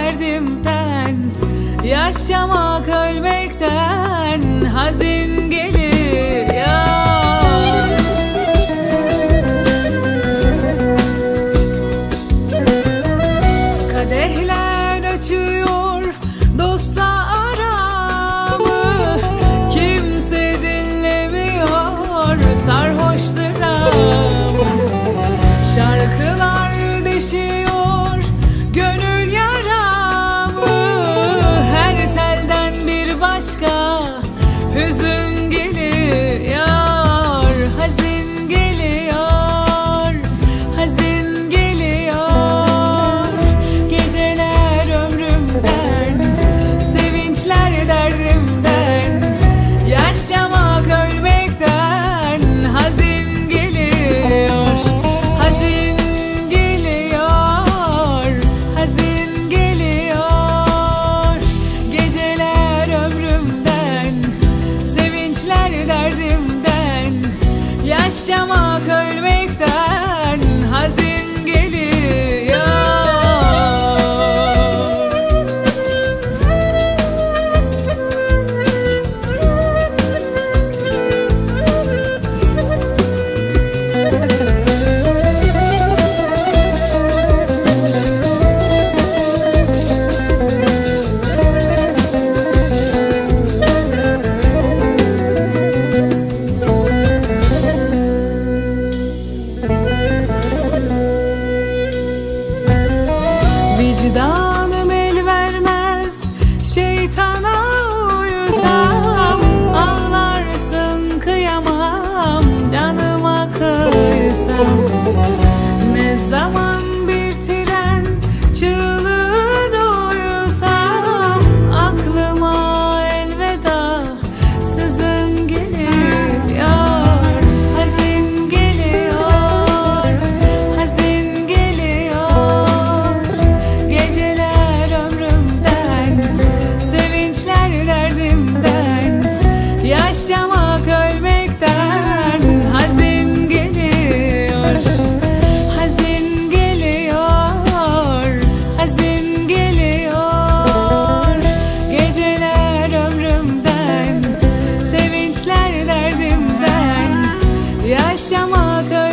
derdimden, yaşamak ölmekten hazin geliyor. Kadehler açıyor dostla aramı, kimse dinlemiyor sarhoş dramı. Şarkılar deşiyor gönül yaramı, her telden bir başka hüzün geliyor. Hazin geliyor, hazin geliyor. Geceler ömrümden, sevinçler derdimden, yaşamak ölmekten hazin geliyor. Hazin geliyor, hazin geliyor. Geceler ömrümden, sevinçler derdimden, yaşamak ölmekten hazin geliyor. Vicdanım el vermez şeytana uysam, ağlarsın kıyamam canıma kıysam. Ne zaman bir tren çığlığı duysam, aklıma elveda sızın geliyor. Hazin geliyor, hazin geliyor. Geceler ömrümden, sevinçler derdimden, yaşamak ölmekten hazin geliyor. Hazin geliyor, hazin geliyor. Geceler ömrümden, sevinçler derdimden, yaşamak